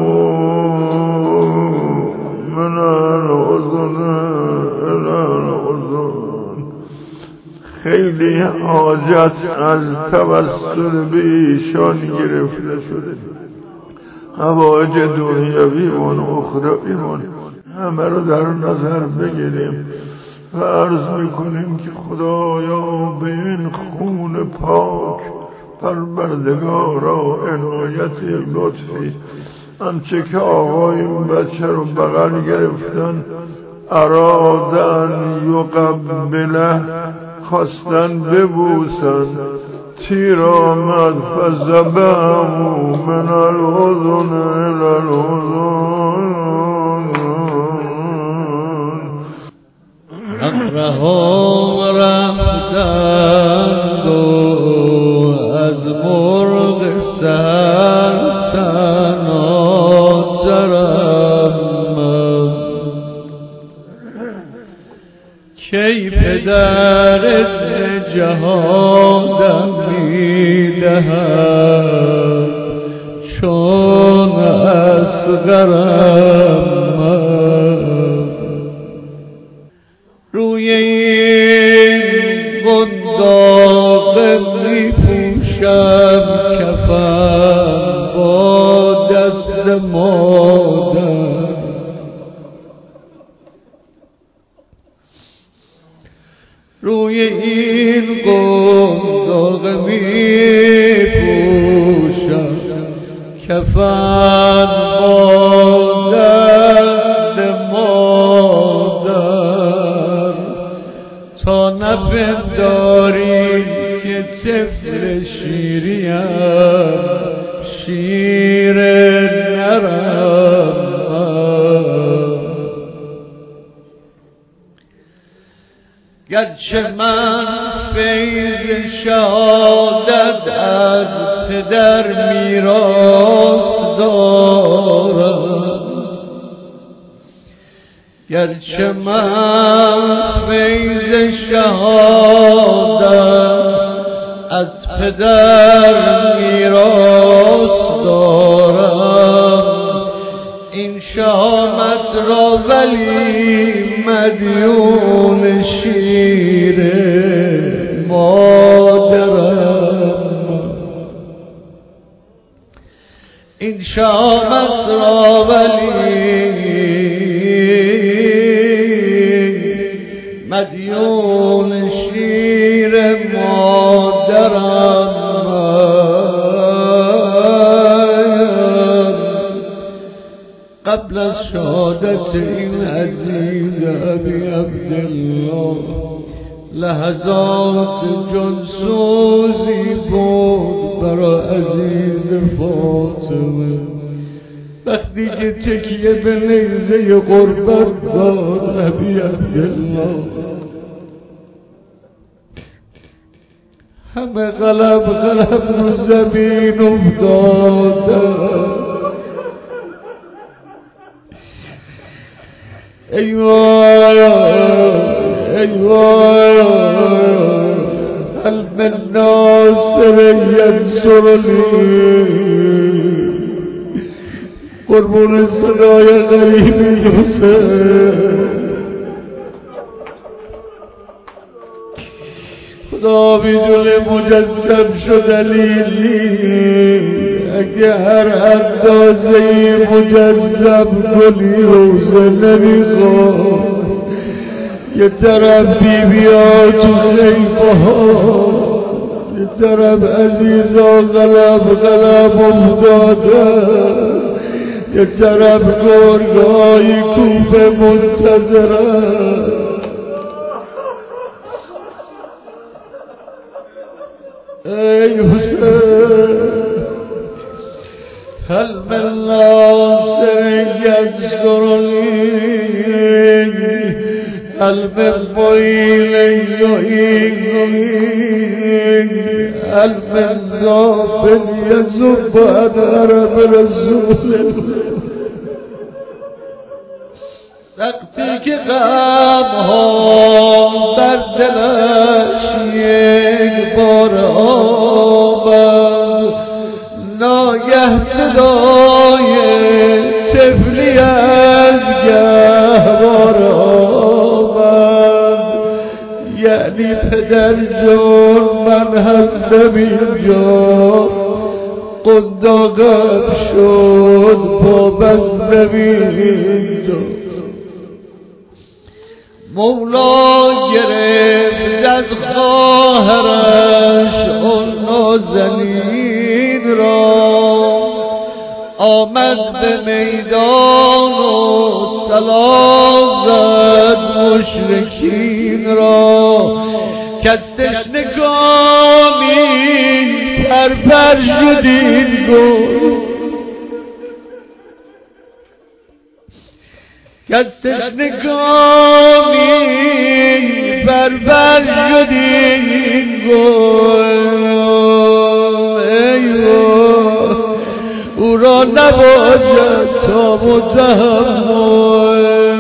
[SPEAKER 1] من الاذن الی الاذن. خیلی حاجت از توسل به ایشان گرفته شده. حوایج دنیویمون اخرویمون همه رو در نظر بگیریم و عرض میکنیم که خدایا به این خون پاک پروردگارا عنایت لطفی. همچه که آقای این بچه رو بغل گرفتن، ارادن یقبله، خواستن ببوسن، تیر آمد فذبحه من الاذن الی الاذن.
[SPEAKER 2] رهو رفتند و از مرغ سر تناظرم که پوشم کفن با دست مادر، روی این قنداق می پوشم کفن با دست مادر، تا نپنداری که طفل شیریم شیر نرم. گرچه من فیض شهادت از پدر میراث دارم، گرچه من فیض شهادت از پدر میراث دارم، این شهامت را ولی مدیون شیر مادرم، این شهامت را ولی مدیون شیر مادرم. قبل از شهادت این عزیز ابی عبدالله لحظات جانسوزی بود برای عزیز فاطمه، وقتی که تکیه به نیزه قربت داد ابی عبدالله، همه قلب قلب رو زمین افتادن. ای وای ای وای هل من ناصر ینصرنی، قربون صدای غریب یوسف، خدا بدون مجسم شد دلیلی، اگه هر اندازه‌ای مجسم کنی روزه نمیخواد، یه طرف بیبیا تو خیمه ها، یه طرف عزیزا غلب غلب افتاده، یه طرف گرگای کوفه منتظره. ای حسین هل من ناصر یذکرنی، هل من معین یعیننی، هل من غافل یذب عن حرم رسول الله. وقتی که غمها بر دلش یک بار آمد، ناگه صدای طفلی از گهوار آمد، یعنی پدر جان من هستم اینجا، قنداقم شد با بستم اینجا. مولا گرفت از خواهرش اون نازنین را، آمد به میدان و سلام زد مشرکین را، که تشنگامی پر پر شدین گل، که تشنگامی پر پر شدین گل. ایوه او را نباید تا متحمل،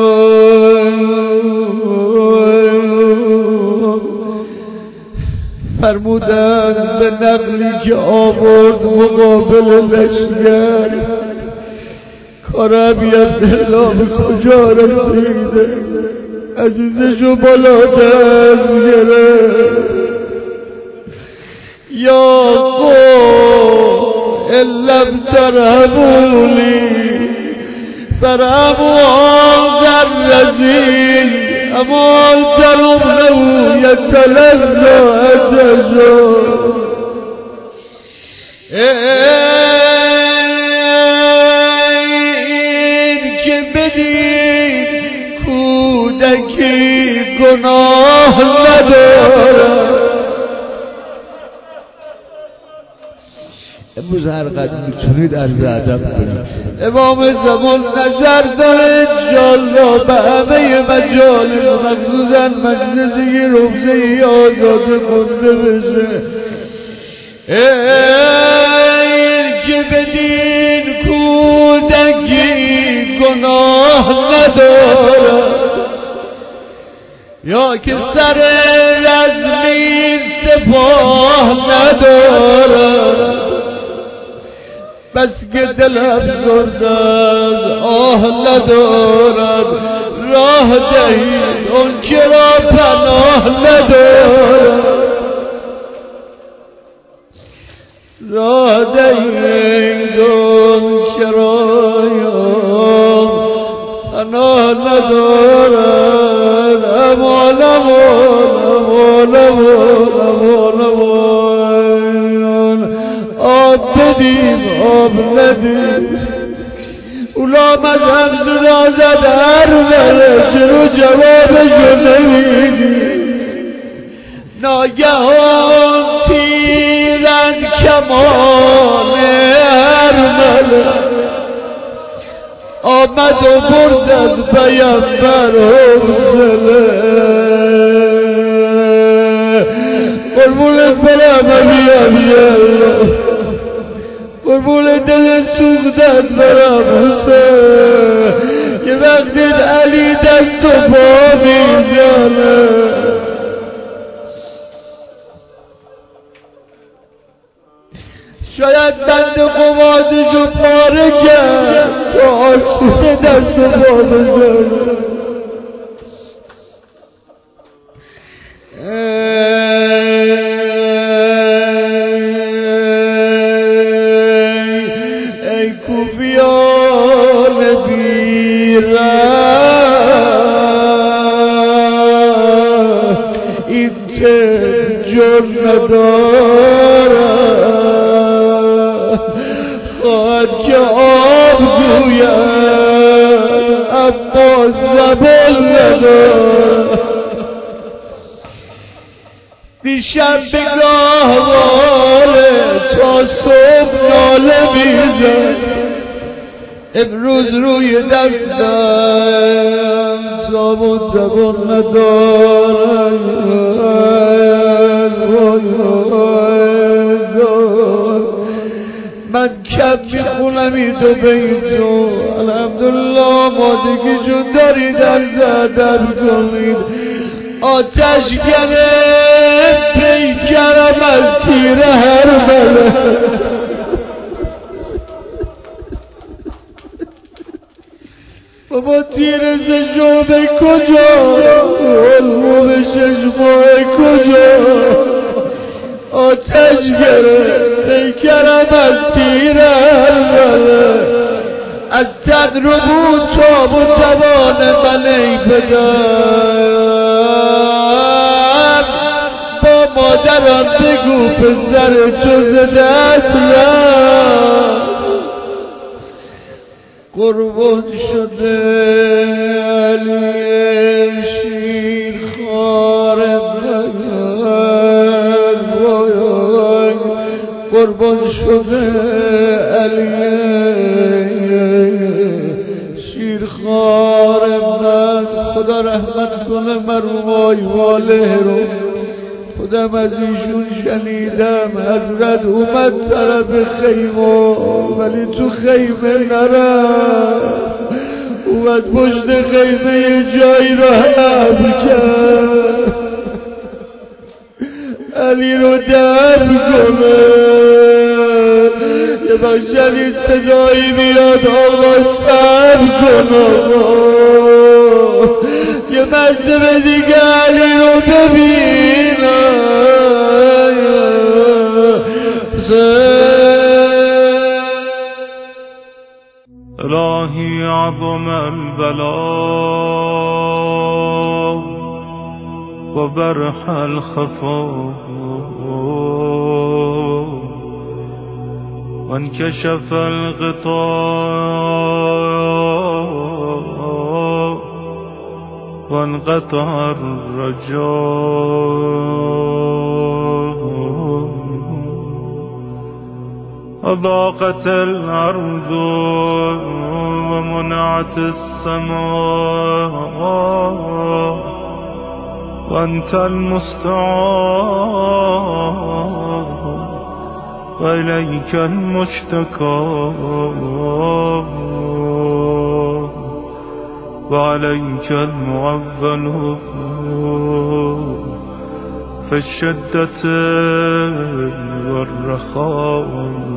[SPEAKER 2] فرمودن به نقلی که آورد مقابل لشگر، کار ابی عبدالله به کجا رسیده؟ عزیزشو بالا دست گرفت، یا قوم ان لم ترهبونی فرهبوا الرزیل اما ترونه یتلذا اتجا. این که بدید کودکی گناه ندارد. امروز هر قدر میتونید عرض ادب کنید. امام زمان نظر داره انشالله به همه مجالس مخصوصا مجلسی روزه‌ای آزاده خونده بشه. این که بدین کودکی گناه ندارد یا که سر رزمین سپاه ندارد بس که دل افسرد از آه ندارد راه دهید اون که را پناه ندارد راه دهید اون که را پناه ندارد امان امان امان امان امان آب بدیم آب ندیم اولا مذهب صدا زد هر وله چرا جوابشو نمیدیم ناگهان تیرند کمان هر وله آمد و برد از پیمبر حوصله قربونت برم علی علی الله قربون دل سوختت برم حسین که وقتی علی دست و پا میزنه شاید بند قوادشو پاره کرد تا آسون دست و پا بزنه. خواهد که آب گوید اما زبان ندارد دیشب بگاه واله تا صبح ناله میزد امروز روی دستم زبان زبان ندارد من کم میخونم ای دو بیتو الحمدلله مادگی جون داری در زدر کنید آتش گره پیکرم از تیر هر بله بابا تیر زشوبه کجا علمو به ششماه کجا آتش گره پیکرم از تیر البله از تن رو بود تاب و توان من ای پدر با مادران بگو پسر جز دست رفت قربان شده علی شیر خوار من قربان شده علی شیر خوار من خدا رحمت کنه مرحومای واله رو خودم از ایشون شنیدم حضرت اومد طرف خیمه ولی تو خیمه نرفت اومد پشت خیمه یه جایی رو حب کرد علی رو دفن کنه یه باشنی صدایی بیاد آقا سب کنه یه مرتبه دیگه علی رو ببینم
[SPEAKER 3] الهی عظم البلاء و برح الخفا و انکشف الغطاء و انقطع الرجاء وضاقت الأرض ومنعت السماء وأنت المستعان وإليك المشتكى وعليك المعول في الشدة والرخاء.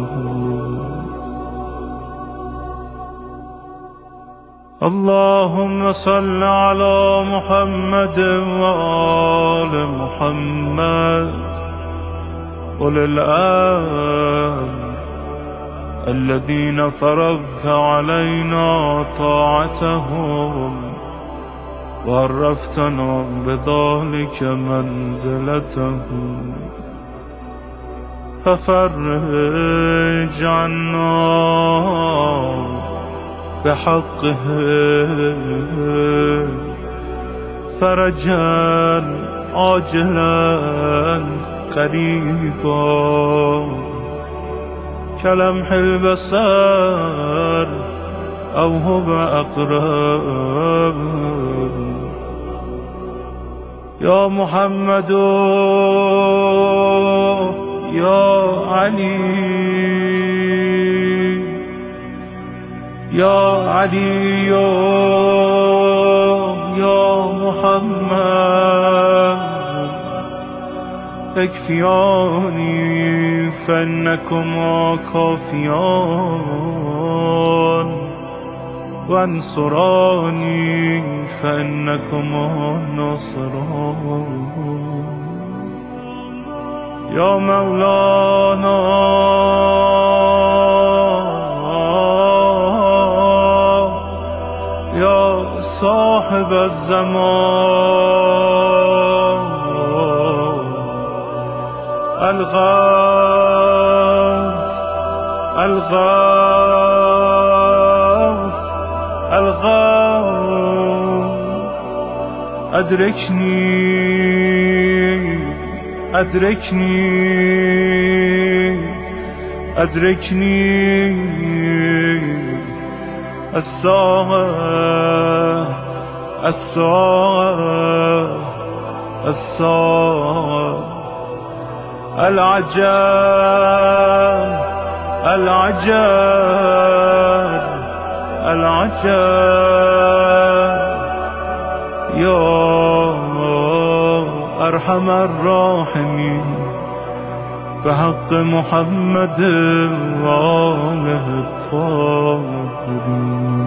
[SPEAKER 3] اللهم صل على محمد وآل محمد أولي الأمر الذين فرضت علينا طاعتهم وعرفتنا بذلك منزلتهم ففرج عنا بحقه فرجا عاجلا قريبا كلمح البصر أو هو أقرب. يا محمد يا علي يا علي يا محمد اكفياني فإنكما كافيان وانصراني فإنكما ناصران. يا مولانا يا صاحب الزمان الغوث الغوث الغوث أدركني أدركني أدركني الساعة الساعة الساعة العجاب العجاب العجاب. يا أرحم الراحمين بحق محمد وآله الطاهرين.